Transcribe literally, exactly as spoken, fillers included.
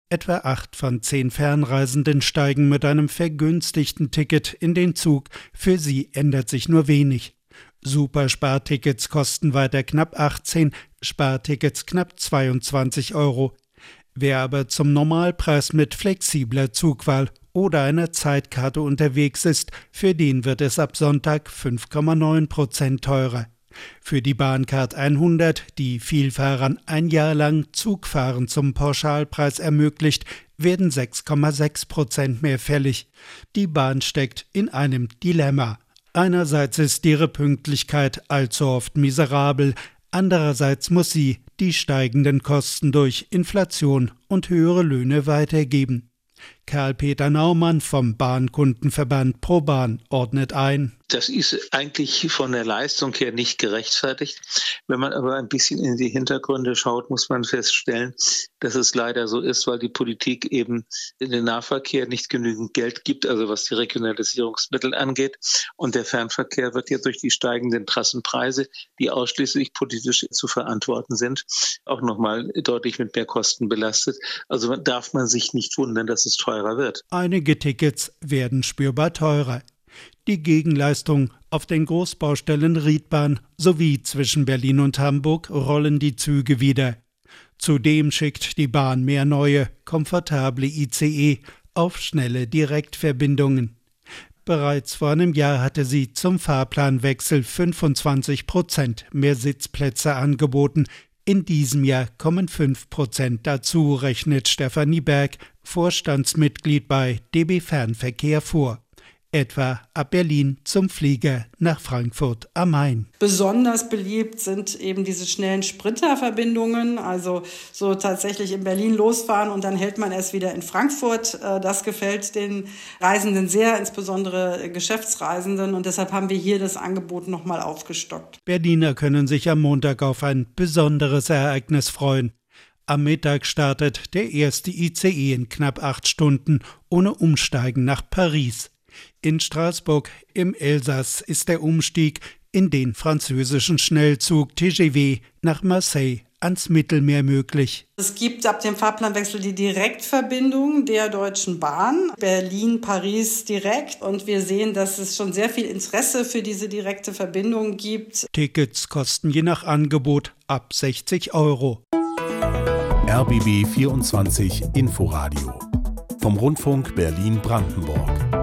Etwa acht von zehn Fernreisenden steigen mit einem vergünstigten Ticket in den Zug. Für sie ändert sich nur wenig. Superspartickets kosten weiter knapp achtzehn, Spartickets knapp zweiundzwanzig Euro. Wer aber zum Normalpreis mit flexibler Zugwahl oder einer Zeitkarte unterwegs ist, für den wird es ab Sonntag fünf Komma neun Prozent teurer. Für die Bahncard hundert, die Vielfahrern ein Jahr lang Zugfahren zum Pauschalpreis ermöglicht, werden sechs Komma sechs Prozent mehr fällig. Die Bahn steckt in einem Dilemma. Einerseits ist ihre Pünktlichkeit allzu oft miserabel, andererseits muss sie die steigenden Kosten durch Inflation und höhere Löhne weitergeben. Karl-Peter Naumann vom Bahnkundenverband ProBahn ordnet ein: Das ist eigentlich von der Leistung her nicht gerechtfertigt. Wenn man aber ein bisschen in die Hintergründe schaut, muss man feststellen, dass es leider so ist, weil die Politik eben in den Nahverkehr nicht genügend Geld gibt, also was die Regionalisierungsmittel angeht. Und der Fernverkehr wird ja durch die steigenden Trassenpreise, die ausschließlich politisch zu verantworten sind, auch nochmal deutlich mit mehr Kosten belastet. Also darf man sich nicht wundern, dass es teurer wird. Einige Tickets werden spürbar teurer. Die Gegenleistung auf den Großbaustellen Riedbahn sowie zwischen Berlin und Hamburg rollen die Züge wieder. Zudem schickt die Bahn mehr neue, komfortable I C E auf schnelle Direktverbindungen. Bereits vor einem Jahr hatte sie zum Fahrplanwechsel fünfundzwanzig Prozent mehr Sitzplätze angeboten. In diesem Jahr kommen fünf Prozent dazu, rechnet Stefanie Berg, Vorstandsmitglied bei D B Fernverkehr, vor. Etwa ab Berlin zum Flieger nach Frankfurt am Main. Besonders beliebt sind eben diese schnellen Sprinterverbindungen, also so tatsächlich in Berlin losfahren und dann hält man erst wieder in Frankfurt. Das gefällt den Reisenden sehr, insbesondere Geschäftsreisenden, und deshalb haben wir hier das Angebot nochmal aufgestockt. Berliner können sich am Montag auf ein besonderes Ereignis freuen. Am Mittag startet der erste I C E in knapp acht Stunden ohne Umsteigen nach Paris. In Straßburg im Elsass ist der Umstieg in den französischen Schnellzug T G V nach Marseille ans Mittelmeer möglich. Es gibt ab dem Fahrplanwechsel die Direktverbindung der Deutschen Bahn, Berlin-Paris direkt. Und wir sehen, dass es schon sehr viel Interesse für diese direkte Verbindung gibt. Tickets kosten je nach Angebot ab sechzig Euro. R B B vierundzwanzig Inforadio vom Rundfunk Berlin-Brandenburg.